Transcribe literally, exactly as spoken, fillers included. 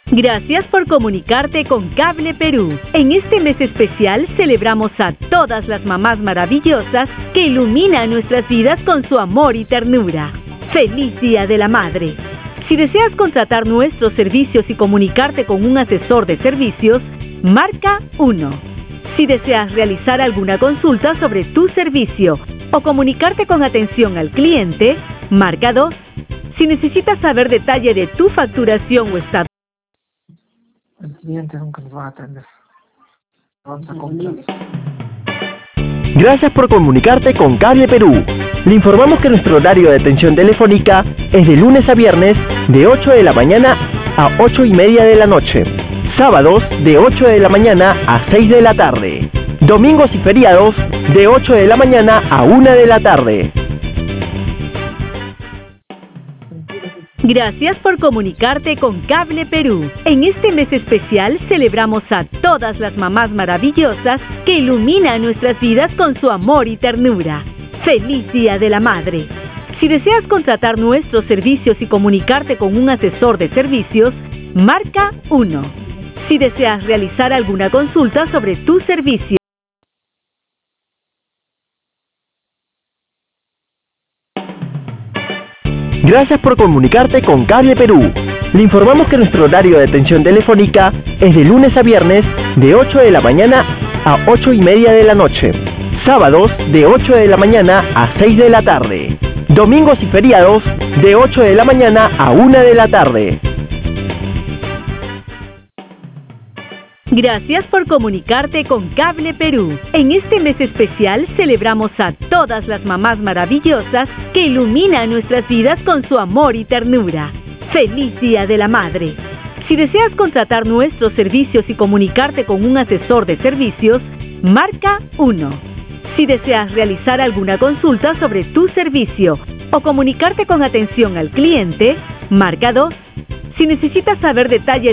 Gracias por comunicarte con Cable Perú. En este mes especial celebramos a todas las mamás maravillosas que iluminan nuestras vidas con su amor y ternura. ¡Feliz Día de la Madre! Si deseas contratar nuestros servicios y comunicarte con un asesor de servicios, marca uno. Si deseas realizar alguna consulta sobre tu servicio o comunicarte con atención al cliente, marca dos. Si necesitas saber detalle de tu facturación o estado, El cliente nunca nos va a atender. Vamos a comprar. Gracias por comunicarte con Cable Perú. Le informamos que nuestro horario de atención telefónica es de lunes a viernes de ocho de la mañana a ocho y media de la noche. Sábados de ocho de la mañana a seis de la tarde. Domingos y feriados de ocho de la mañana a una de la tarde. Gracias por comunicarte con Cable Perú. En este mes especial celebramos a todas las mamás maravillosas que iluminan nuestras vidas con su amor y ternura. ¡Feliz Día de la Madre! Si deseas contratar nuestros servicios y comunicarte con un asesor de servicios, marca uno. Si deseas realizar alguna consulta sobre tu servicio, Gracias por comunicarte con Cable Perú. Le informamos que nuestro horario de atención telefónica es de lunes a viernes de ocho de la mañana a ocho y media de la noche. Sábados de ocho de la mañana a seis de la tarde. Domingos y feriados de ocho de la mañana a una de la tarde. gracias por comunicarte con Cable Perú. En este mes especial celebramos a todas las mamás maravillosas que iluminan nuestras vidas con su amor y ternura. ¡Feliz Día de la Madre! Si deseas contratar nuestros servicios y comunicarte con un asesor de servicios, marca uno. Si deseas realizar alguna consulta sobre tu servicio o comunicarte con atención al cliente, marca dos. Si necesitas saber detalles